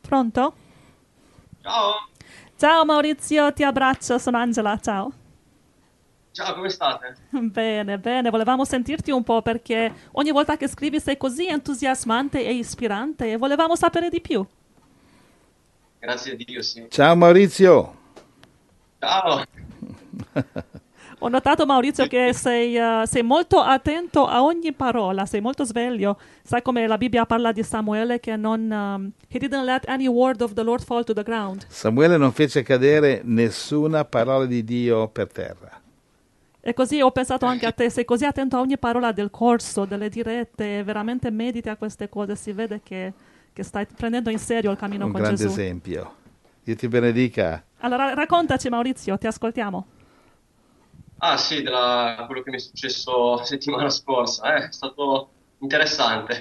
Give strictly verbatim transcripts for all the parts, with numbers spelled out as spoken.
Pronto? Ciao, Ciao Maurizio, ti abbraccio, sono Angela, ciao. ciao, come state? Bene, bene, volevamo sentirti un po' perché ogni volta che scrivi sei così entusiasmante e ispirante e volevamo sapere di più. Grazie a Dio, sì. Ciao Maurizio. Ciao. Ho notato Maurizio che sei, eh, sei molto attento a ogni parola, sei molto sveglio. Sai come la Bibbia parla di Samuele che non... um, he didn't let any word of the Lord fall to the ground. Samuele non fece cadere nessuna parola di Dio per terra. E così ho pensato anche a te, sei così attento a ogni parola del corso, delle dirette, veramente mediti a queste cose, si vede che, che stai prendendo in serio il cammino Un con grande Gesù. esempio. Dio ti benedica. Allora raccontaci Maurizio, ti ascoltiamo. Ah sì, della, quello che mi è successo la settimana scorsa, eh, è stato interessante.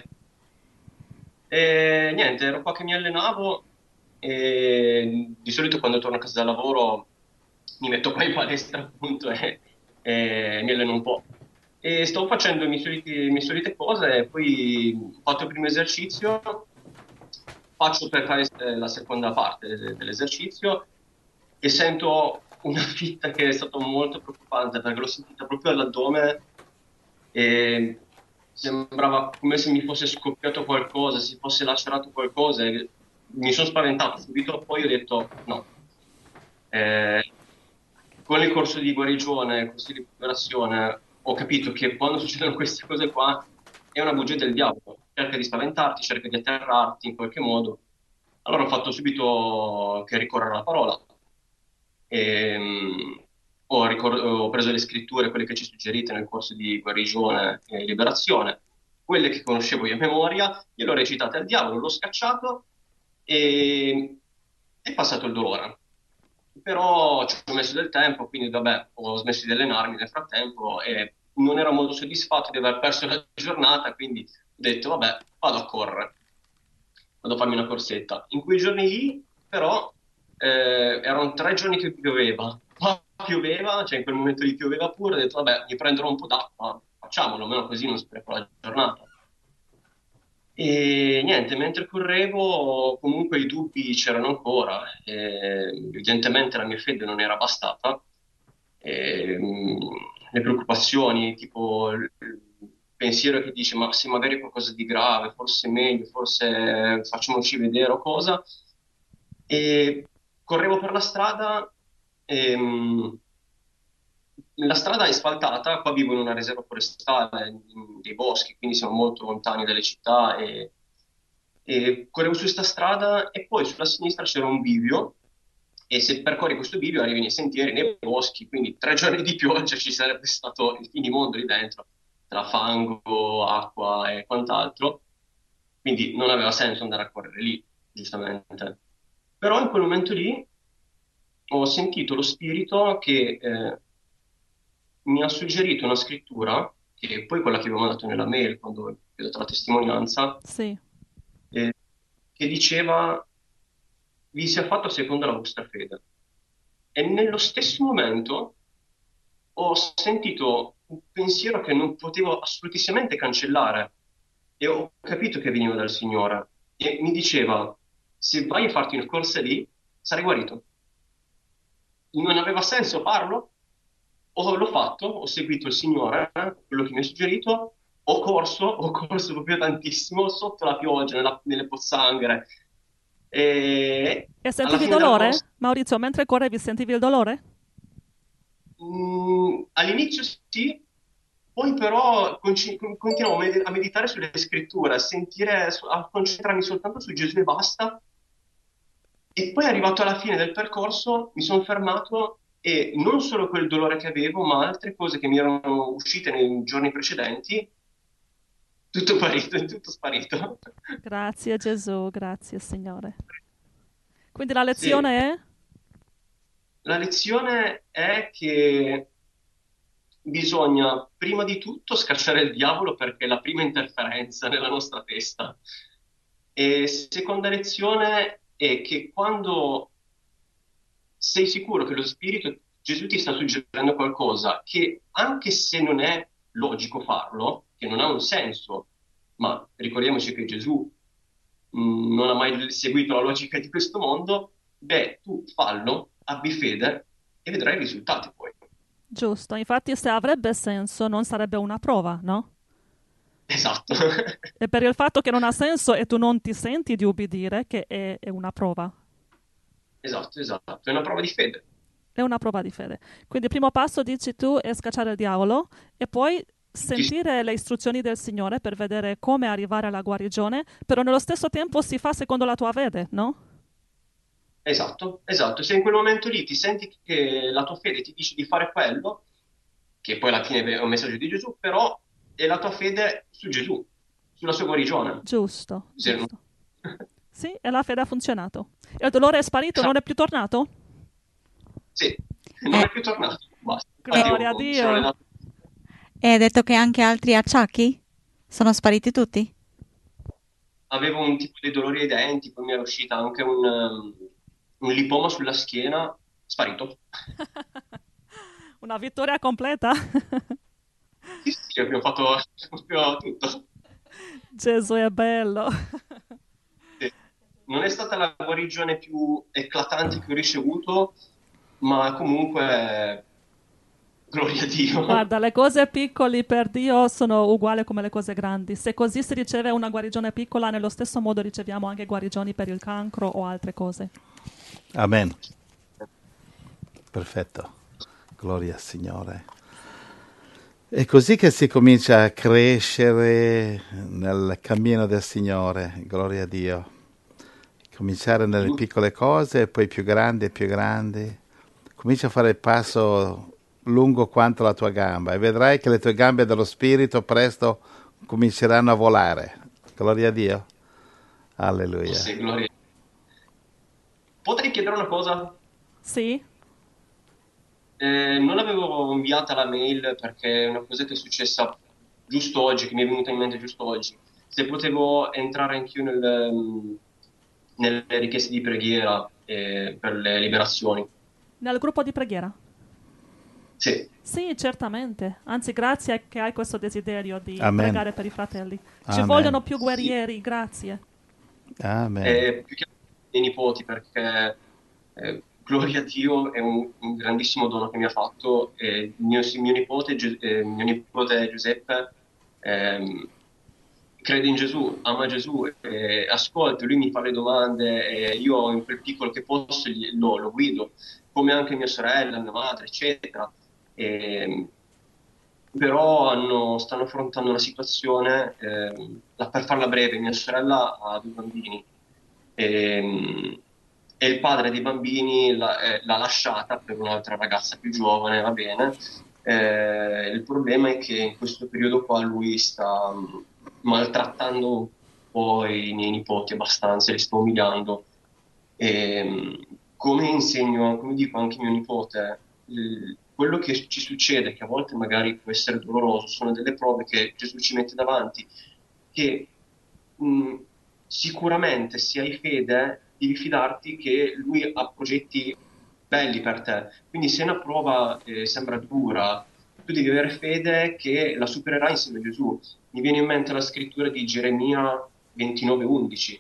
E niente, ero qua che mi allenavo e di solito quando torno a casa dal lavoro mi metto qua in palestra appunto e, e mi alleno un po'. E stavo facendo le mie soliti- le mie solite cose e poi ho fatto il primo esercizio, faccio per fare eh, la seconda parte de- dell'esercizio e sento una fitta che è stata molto preoccupante perché l'ho sentita proprio all'addome e sembrava come se mi fosse scoppiato qualcosa, si fosse lacerato qualcosa e mi sono spaventato subito, poi ho detto no. Eh, con il corso di guarigione, il corso di liberazione, ho capito che quando succedono queste cose qua è una bugia del diavolo, cerca di spaventarti, cerca di atterrarti in qualche modo. Allora ho fatto subito che ricorrere alla parola. E, mh, ho, ricor- ho preso le scritture, quelle che ci suggerite nel corso di guarigione e liberazione, quelle che conoscevo io a memoria, glielo ho recitate al diavolo, l'ho scacciato e è passato il dolore. Però ci ho messo del tempo, quindi vabbè, ho smesso di allenarmi nel frattempo e non ero molto soddisfatto di aver perso la giornata, quindi ho detto vabbè, vado a correre, vado a farmi una corsetta. In quei giorni lì, però, eh, erano tre giorni che pioveva. Qua pioveva, cioè in quel momento lì pioveva pure, ho detto vabbè, mi prenderò un po' d'acqua, facciamolo, almeno così non spreco la giornata. E niente, mentre correvo, comunque i dubbi c'erano ancora. Eh, evidentemente la mia fede non era bastata. E, mh, le preoccupazioni, tipo il il pensiero che dice: Ma se magari è qualcosa di grave, forse è meglio, forse facciamoci vedere o cosa. E correvo per la strada. E, mh, la strada è asfaltata, qua vivo in una riserva forestale, in dei boschi, quindi siamo molto lontani dalle città e, e correvo su questa strada e poi sulla sinistra c'era un bivio e se percorri questo bivio arrivi nei sentieri, nei boschi, quindi tre giorni di pioggia ci sarebbe stato il finimondo lì dentro, tra fango, acqua e quant'altro, quindi non aveva senso andare a correre lì, giustamente. Però in quel momento lì ho sentito lo spirito che eh, mi ha suggerito una scrittura, che è poi quella che avevo mandato nella mail quando vi ho dato la testimonianza, Sì. eh, che diceva: Vi sia fatto secondo la vostra fede. E nello stesso momento ho sentito un pensiero che non potevo assolutissimamente cancellare e ho capito che veniva dal Signore. E mi diceva: Se vai a farti una corsa lì, sarai guarito. Non aveva senso farlo? Ho, l'ho fatto, ho seguito il Signore, eh, quello che mi ha suggerito, ho corso, ho corso proprio tantissimo sotto la pioggia, nella- nelle pozzanghere. E E alla sentivi fine della corsa, dolore? Maurizio, mentre correvi sentivi il dolore? mh, all'inizio sì, poi però conci- con- continuavo a med- a meditare sulle scritture, a sentire, su- a concentrarmi soltanto su Gesù e basta. E poi arrivato alla fine del percorso mi sono fermato e non solo quel dolore che avevo, ma altre cose che mi erano uscite nei giorni precedenti, tutto sparito, tutto sparito. Grazie Gesù, grazie Signore. Quindi la Sì, lezione è? la lezione è che bisogna prima di tutto scacciare il diavolo perché è la prima interferenza nella nostra testa. E seconda lezione è che quando sei sicuro che lo Spirito Gesù ti sta suggerendo qualcosa che anche se non è logico farlo, che non ha un senso, ma ricordiamoci che Gesù mh, non ha mai seguito la logica di questo mondo, beh, tu fallo, abbi fede e vedrai i risultati poi. Giusto, infatti se avrebbe senso non sarebbe una prova, no? Esatto, E per il fatto che non ha senso e tu non ti senti di ubbidire, che è, è una prova. esatto, esatto. È una prova di fede. È una prova di fede. Quindi il primo passo, dici tu, è scacciare il diavolo e poi Sì, sì. sentire le istruzioni del Signore per vedere come arrivare alla guarigione, però nello stesso tempo si fa secondo la tua fede, no? Esatto, esatto. Se in quel momento lì ti senti che la tua fede ti dice di fare quello, che poi alla fine è un messaggio di Gesù, però è la tua fede su Gesù, sulla sua guarigione. Giusto, Se non- giusto. Sì, e la fede ha funzionato. E il dolore è sparito, non Esatto, è più tornato? sì, non Eh, è più tornato, basta. Infatti eh, Gloria a oh, mi sono Dio. allenato. e hai detto che anche altri acciacchi sono spariti tutti? Avevo un tipo di dolori ai denti, poi mi era uscita anche un, um, un lipoma sulla schiena, sparito. Una vittoria completa. Sì, sì, abbiamo fatto proprio tutto. Gesù è bello. Sì. Non è stata la guarigione più eclatante che ho ricevuto, ma comunque, gloria a Dio. Guarda, le cose piccole per Dio sono uguali come le cose grandi. Se così si riceve una guarigione piccola, nello stesso modo riceviamo anche guarigioni per il cancro o altre cose. Amen. Perfetto. Gloria al Signore. È così che si comincia a crescere nel cammino del Signore. Gloria a Dio. Cominciare nelle piccole cose e poi più grandi e più grandi. Comincia a fare il passo lungo quanto la tua gamba e vedrai che le tue gambe dello Spirito presto cominceranno a volare. Gloria a Dio. Alleluia. Sì, gloria. Potrei chiedere una cosa? Sì? Eh, non avevo inviata la mail perché è una cosa che è successa giusto oggi, che mi è venuta in mente giusto oggi. Se potevo entrare anch'io nel, ehm, nelle richieste di preghiera eh, per le liberazioni. Nel gruppo di preghiera? Sì, Sì, certamente. Anzi, grazie che hai questo desiderio di Amen. pregare per i fratelli. Ci Amen. vogliono più sì. guerrieri, grazie. Amen. Eh, più che altro i miei nipoti, perché eh, gloria a Dio è un, un grandissimo dono che mi ha fatto. E mio, mio nipote, Giu- eh, mio nipote Giuseppe ehm, crede in Gesù, ama Gesù, eh, ascolta, lui mi fa le domande e io in quel piccolo che posso gli- lo, lo guido, come anche mia sorella, mia madre, eccetera. E, però hanno- stanno affrontando una situazione, ehm, la- per farla breve, mia sorella ha due bambini ehm, e il padre dei bambini l'ha, eh, l'ha lasciata per un'altra ragazza più giovane, va bene. Eh, il problema è che in questo periodo qua lui sta mh, maltrattando un po' i miei nipoti abbastanza, li sta umiliando. E, mh, come insegno, come dico anche a mio nipote, il- quello che ci succede, che a volte magari può essere doloroso, sono delle prove che Gesù ci mette davanti, che mh, sicuramente se hai fede devi fidarti che lui ha progetti belli per te. Quindi se una prova eh, sembra dura, tu devi avere fede che la supererai insieme a Gesù. Mi viene in mente la scrittura di Geremia ventinove undici.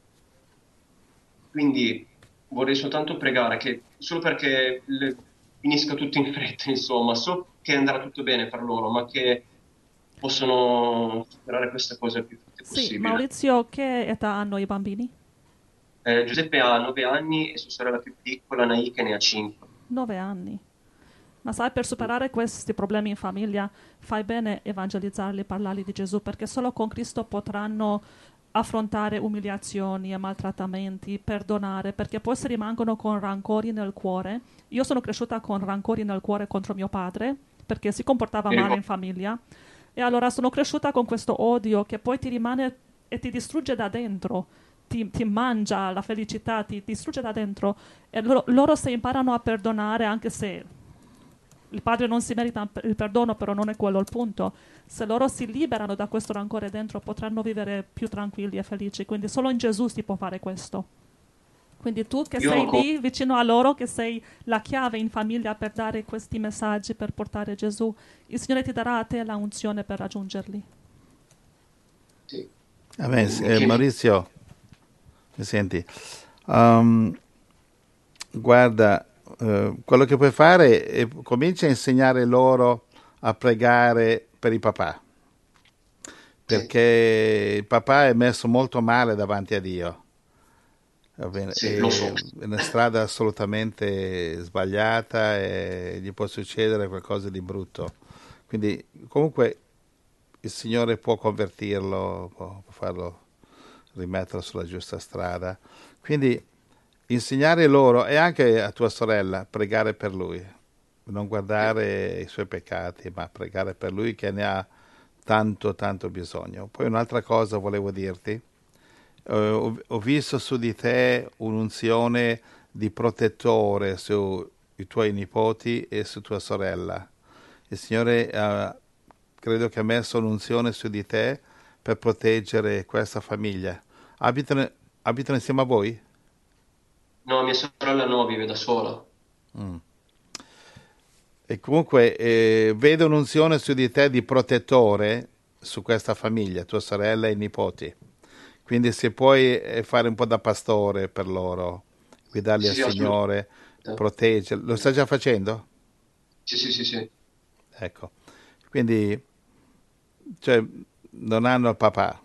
Quindi vorrei soltanto pregare che, solo perché le- finisca tutto in fretta, insomma, so che andrà tutto bene per loro, ma che possono superare queste cose il più presto Sì, possibile. Maurizio, che età hanno i bambini? Eh, Giuseppe ha nove anni e sua sorella più piccola, Naike, ne ha cinque. Nove anni. Ma sai, per superare questi problemi in famiglia, fai bene evangelizzarli, parlargli di Gesù, perché solo con Cristo potranno affrontare umiliazioni e maltrattamenti, perdonare, perché poi si rimangono con rancori nel cuore. Io sono cresciuta con rancori nel cuore contro mio padre, perché si comportava Mi male in ricordo, famiglia. E allora sono cresciuta con questo odio che poi ti rimane e ti distrugge da dentro, ti, ti mangia la felicità, ti distrugge da dentro. E loro, loro se imparano a perdonare, anche se il padre non si merita il perdono, però non è quello il punto. Se loro si liberano da questo rancore dentro, potranno vivere più tranquilli e felici. Quindi solo in Gesù si può fare questo. Quindi tu che io sei con- lì vicino a loro, che sei la chiave in famiglia per dare questi messaggi, per portare Gesù, il Signore ti darà a te la unzione per raggiungerli. sì, Amen. Eh, che- Maurizio, Mi senti? Um, guarda, eh, quello che puoi fare è comincia a insegnare loro a pregare per il papà, Sì, perché il papà è messo molto male davanti a Dio. Va bene, sì, lo è so. una strada assolutamente sbagliata e gli può succedere qualcosa di brutto. Quindi, comunque, il Signore può convertirlo, può farlo rimetterlo sulla giusta strada. Quindi, insegnare loro e anche a tua sorella pregare per lui, non Sì. guardare i suoi peccati, ma pregare per lui che ne ha tanto, tanto bisogno. Poi un'altra cosa volevo dirti. Eh, ho, ho visto su di te un'unzione di protettore sui tuoi nipoti e su tua sorella. Il Signore ha, credo che ha messo un'unzione su di te per proteggere questa famiglia. Abitano, abitano insieme a voi? No, mia sorella no, vive da sola. Mm. E comunque eh, vedo un'unzione su di te di protettore su questa famiglia, tua sorella e i nipoti. Quindi se puoi eh, fare un po' da pastore per loro, guidarli Sì, al sì, Signore, assolutamente. proteggerli. Lo stai già facendo? Sì, sì, sì, sì. Ecco. Quindi, cioè, non hanno il papà.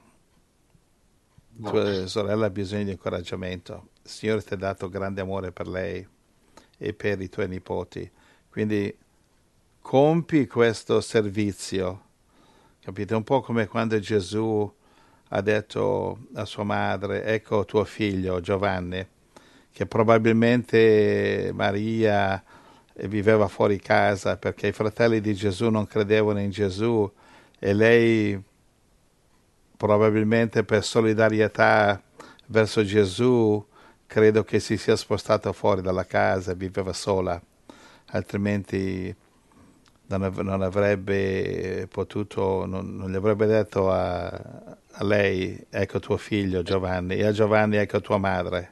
No. Tua sorella ha bisogno di incoraggiamento. Il Signore ti ha dato grande amore per lei e per i tuoi nipoti. Quindi compi questo servizio, capite? Un po' come quando Gesù ha detto a sua madre, ecco tuo figlio Giovanni, che probabilmente Maria viveva fuori casa perché i fratelli di Gesù non credevano in Gesù e lei probabilmente per solidarietà verso Gesù credo che si sia spostata fuori dalla casa, viveva sola, altrimenti non, av- non avrebbe potuto, non, non gli avrebbe detto a, a lei, ecco tuo figlio Giovanni, e a Giovanni, ecco tua madre.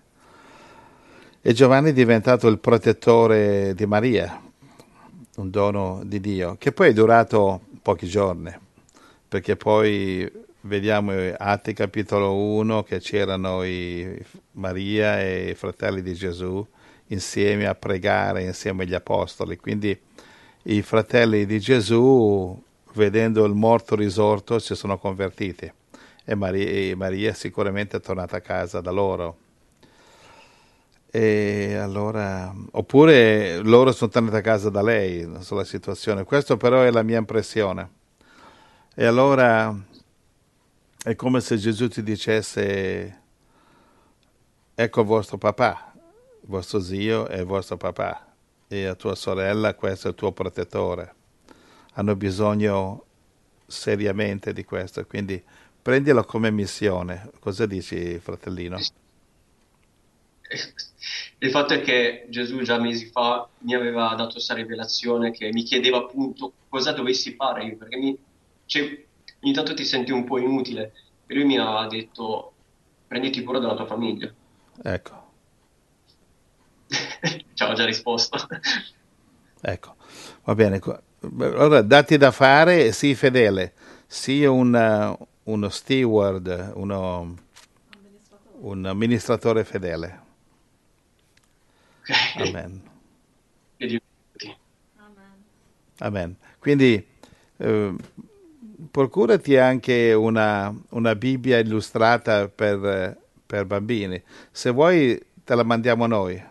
E Giovanni è diventato il protettore di Maria, un dono di Dio, che poi è durato pochi giorni, perché poi vediamo Atti capitolo uno che c'erano i, Maria e i fratelli di Gesù insieme a pregare insieme agli apostoli, quindi i fratelli di Gesù, vedendo il morto risorto, si sono convertiti e Maria, e Maria sicuramente è tornata a casa da loro. E allora, oppure loro sono tornati a casa da lei, non so la situazione. Questo però è la mia impressione. E allora è come se Gesù ti dicesse, ecco il vostro papà, il vostro zio è il vostro papà e a tua sorella questo è il tuo protettore. Hanno bisogno seriamente di questo, quindi prendilo come missione. Cosa dici, fratellino? Il fatto è che Gesù già mesi fa mi aveva dato questa rivelazione che mi chiedeva appunto cosa dovessi fare io, perché mi, cioè, ogni tanto ti senti un po' inutile. E lui mi ha detto, prenditi cura della tua famiglia. Ecco, Ci avevo già risposto. ecco, va bene. co- Allora, dati da fare e sii fedele, sii un, eh, uno steward, uno, un amministratore fedele. Ok, Amen. che divertenti. Amen. Quindi eh, procurati anche una, una Bibbia illustrata per, eh, per bambini. Se vuoi te la mandiamo noi.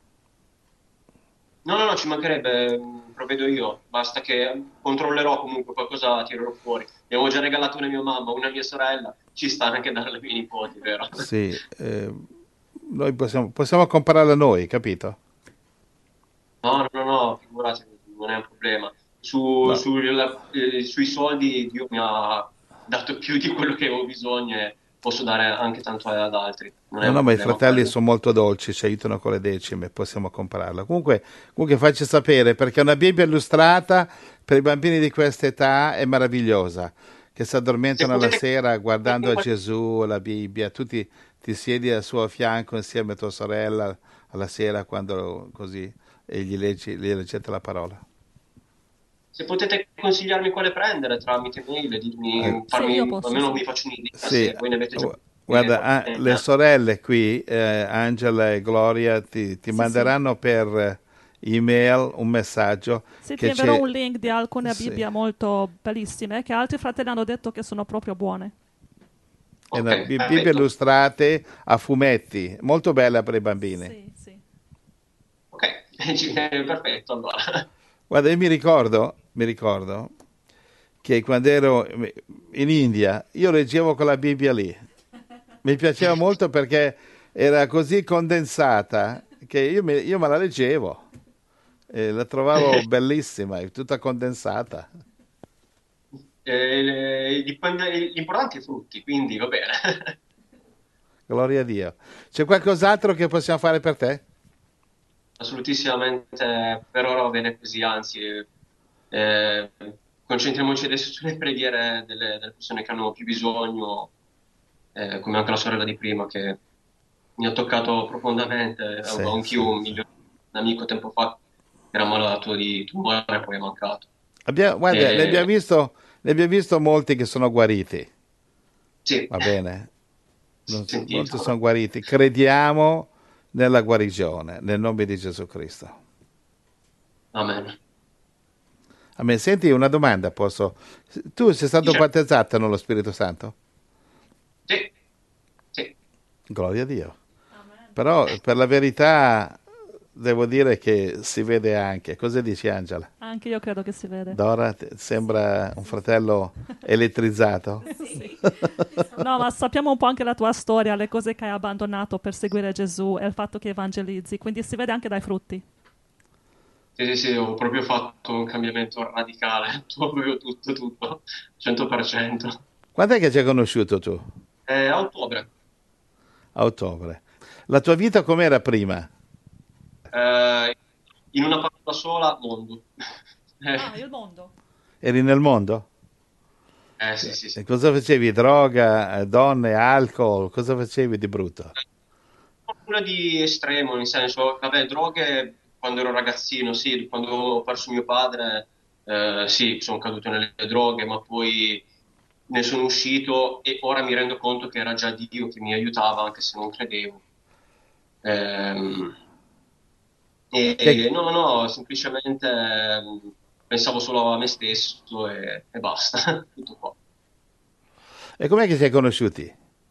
No, no, no, ci mancherebbe, mh, provvedo io, basta che controllerò comunque qualcosa tirerò fuori. Ne avevo già regalato una a mia mamma, una a mia sorella, ci sta anche darle ai miei nipoti, vero? Sì, eh, noi possiamo, possiamo comprarla noi, capito? No, no, no, no, figurati, non è un problema. Su, No, sul- eh, sui soldi Dio mi ha dato più di quello che avevo bisogno e posso dare anche tanto ad altri, non è no, un no, ma i problema fratelli quello. sono molto dolci, ci aiutano con le decime, possiamo comprarla. Comunque, comunque facci sapere, perché una Bibbia illustrata per i bambini di questa età è meravigliosa, che si Se addormentano la potete... sera guardando a Gesù, la Bibbia, tu ti, ti siedi al suo fianco insieme a tua sorella alla sera quando così e gli leggi, gli leggete la parola. Se potete consigliarmi quale prendere tramite mail e Eh, dirmi, Se io farmi, posso, almeno sì. mi faccio un'idea sì, se voi ne avete già. Guarda, ah, le sorelle qui, eh, Angela e Gloria, ti, ti Sì, manderanno per eh, email un messaggio Sì, ti che invierò c'è. un link di alcune Sì. Bibbie molto bellissime che altri fratelli hanno detto che sono proprio buone. E Ok, no, bi- Bibbie perfetto. illustrate a fumetti, molto bella per i bambini. Sì, sì. Ok, perfetto allora. Guarda, io mi ricordo, mi ricordo che quando ero in India, io leggevo quella Bibbia lì. Mi piaceva molto perché era così condensata che io me, io me la leggevo e la trovavo bellissima, è tutta condensata. Eh, le- dipende- l'importante è i frutti, quindi va bene. Gloria a Dio. C'è qualcos'altro che possiamo fare per te? Assolutissimamente, per ora va bene così, anzi, eh, concentriamoci adesso sulle preghiere delle, delle persone che hanno più bisogno, eh, come anche la sorella di prima che mi ha toccato profondamente. Sì, Avevo sì, anch'io un sì. migliore amico tempo fa che era malato di tumore e poi è mancato. Abbiamo, guarda, ne abbiamo E, visto, ne abbiamo visto molti che sono guariti, sì, va bene? Non so- molti sono sentito. guariti. Crediamo nella guarigione, nel nome di Gesù Cristo. Amen. A me, senti una domanda, posso? Tu sei stato Dice, battezzato nello Spirito Santo? sì, sì. Gloria a Dio. Però per la verità devo dire che si vede anche. Cosa dici, Angela? Anche io credo che si vede. Dora, ti sembra un fratello elettrizzato? Sì. No, ma sappiamo un po' anche la tua storia, le cose che hai abbandonato per seguire Gesù e il fatto che evangelizzi, quindi si vede anche dai frutti. Sì, sì, sì, ho proprio fatto un cambiamento radicale, proprio tutto, tutto, cento per cento. Quando è che ci hai conosciuto tu? Eh, a ottobre, A ottobre. La tua vita com'era prima? eh, in una parola sola, mondo. Ah, Eh, il mondo. Eri nel mondo? eh, sì, sì, E sì. cosa facevi? Droga, eh, donne, alcol? Cosa facevi di brutto? Qualcuno di estremo, nel senso, vabbè, droghe quando ero ragazzino, sì, quando ho perso mio padre, eh, sì, sono caduto nelle droghe, ma poi ne sono uscito e ora mi rendo conto che era già Dio che mi aiutava, anche se non credevo. Ehm, e, Che- e no, no, semplicemente ehm, pensavo solo a me stesso e, e basta, tutto qua. E com'è che si è conosciuti?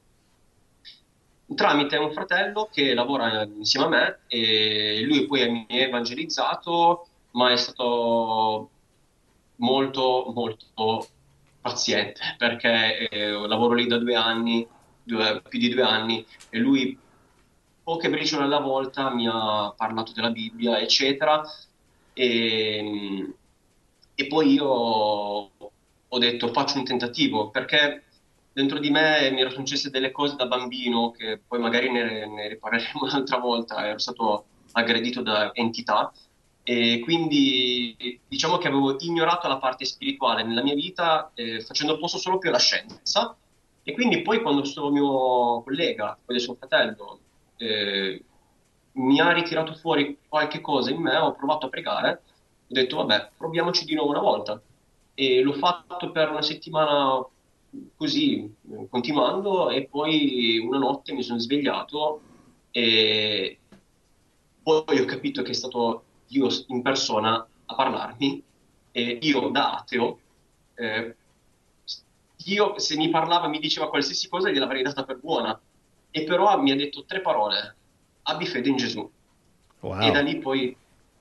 Tramite un fratello che lavora insieme a me e lui poi mi ha evangelizzato, ma è stato molto, molto paziente perché eh, lavoro lì da due anni, due- più di due anni, e lui poche briciole alla volta mi ha parlato della Bibbia, eccetera, e, e poi io ho detto faccio un tentativo perché dentro di me mi erano successe delle cose da bambino che poi magari ne, ne riparleremo un'altra volta, ero stato aggredito da entità e quindi diciamo che avevo ignorato la parte spirituale nella mia vita, eh, facendo posto solo più alla scienza. E quindi poi quando questo mio collega, poi del suo fratello, eh, mi ha ritirato fuori qualche cosa in me, ho provato a pregare, ho detto vabbè, proviamoci di nuovo una volta. E l'ho fatto per una settimana così, eh, continuando, e poi una notte mi sono svegliato e poi ho capito che è stato Dio in persona a parlarmi e io da ateo, eh, Dio se mi parlava, mi diceva qualsiasi cosa, gliel'avrei data per buona. E però mi ha detto tre parole: abbi fede in Gesù. E da Wow, lì poi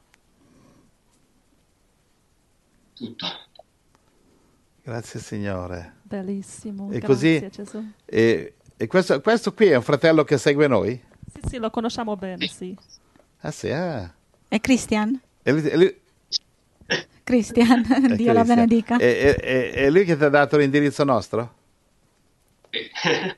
tutto. grazie Signore. Bellissimo, E così, grazie Gesù. e, e questo, questo qui è un fratello che segue noi? Sì, sì, lo conosciamo bene, Sì. sì. Ah sì, ah. È Christian? E lui, e lui- Christian, è Dio la Cristian. benedica. E, e- e- è lui che ti ha dato l'indirizzo nostro? Sì.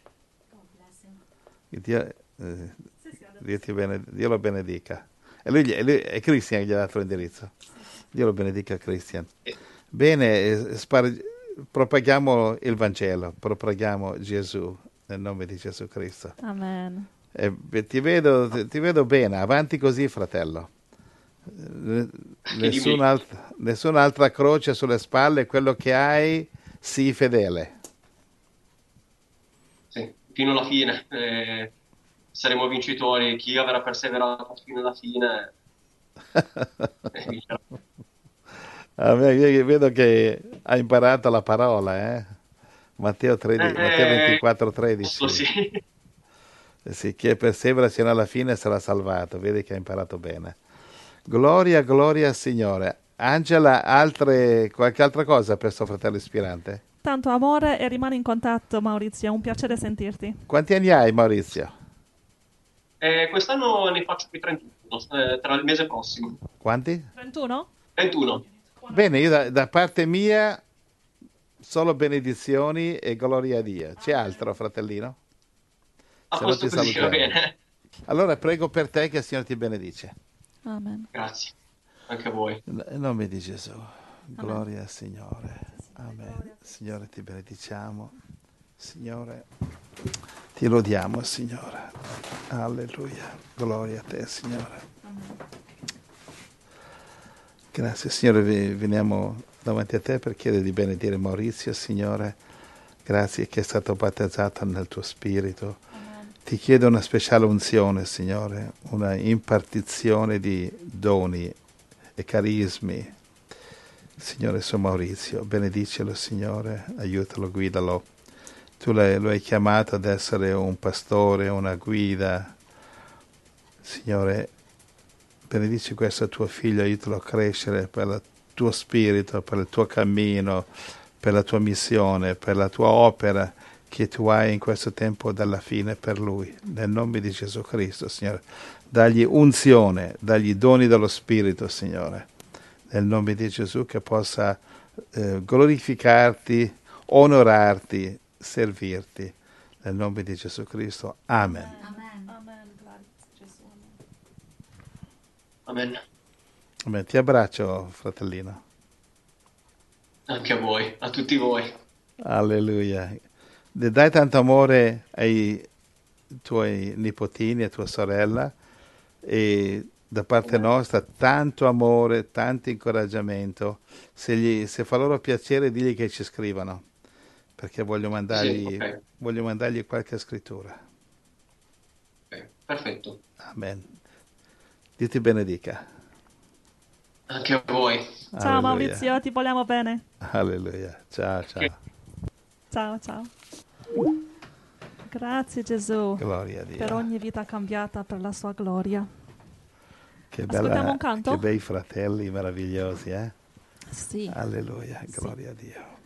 Dio, eh, Dio, ti bene- Dio lo benedica. E lui, gli- e lui- è Cristian che gli ha dato l'indirizzo. Dio lo benedica, Cristian. Bene, eh, spar- propaghiamo il Vangelo, propaghiamo Gesù nel nome di Gesù Cristo. Amen. E, beh, ti vedo, ti, ti vedo bene, avanti così, fratello. Eh, Nessun'altra, nessun'altra croce sulle spalle, quello che hai, sii fedele. Sì, fino alla fine. Eh, saremo vincitori. Chi avrà perseverato fino alla fine eh, vincerà. Ah, beh, io vedo che ha imparato la parola, eh? Matteo tredici, Matteo Eh, ventiquattro, posso, tredici. sì. Eh sì, chi persevera sino alla fine sarà salvato. Vedi che ha imparato bene. Gloria, gloria al Signore. Angela, altre, qualche altra cosa per suo fratello ispirante? Tanto amore e rimani in contatto, Maurizio. È un piacere sentirti. Quanti anni hai, Maurizio? Eh, quest'anno ne faccio più trentuno, eh, tra il mese prossimo. Quanti? trentuno? ventuno. Bene, io da, da parte mia solo benedizioni e gloria a Dio. C'è altro, fratellino? A Se no posto ti così, va salutiamo. bene. Allora prego per te che il Signore ti benedice. Amen. Grazie. Anche a voi. In nome di Gesù. Gloria al Signore. Amen. Signore, ti benediciamo. Signore, ti lodiamo, Signore. Alleluia. Gloria a te, Signore. Grazie, Signore. vi- Veniamo davanti a te per chiedere di benedire Maurizio, Signore. Grazie che è stato battezzato nel tuo spirito. Ti chiedo una speciale unzione, Signore, una impartizione di doni e carismi. Signore, su Maurizio, benedicelo, Signore, aiutalo, guidalo. Tu l'hai- lo hai chiamato ad essere un pastore, una guida. Signore, benedici questo tuo figlio, aiutalo a crescere per il tuo spirito, per il tuo cammino, per la tua missione, per la tua opera che tu hai in questo tempo dalla fine per lui. Nel nome di Gesù Cristo, Signore. Dagli unzione, dagli doni dello Spirito, Signore. Nel nome di Gesù che possa eh, glorificarti, onorarti, servirti. Nel nome di Gesù Cristo. Amen. Amen. Amen. Grazie, Gesù. Amen. Amen. Ti abbraccio, fratellino. Anche a voi, a tutti voi. Alleluia. De- Dai tanto amore ai tuoi nipotini, a tua sorella, e da parte nostra tanto amore, tanto incoraggiamento. Se, gli, se fa loro piacere, digli che ci scrivano, perché voglio Sì, mandargli, ok. voglio mandargli qualche scrittura. Ok, perfetto. Amen. Dio ti benedica. Anche a voi. Ciao Alleluia. Maurizio, ti vogliamo bene. Alleluia. Ciao, ciao. Ciao, ciao. Grazie Gesù Gloria a Dio. per ogni vita cambiata per la sua gloria. Che, Ascoltiamo bella, un canto? che bei fratelli meravigliosi, eh? Sì. Alleluia. Sì. Gloria a Dio.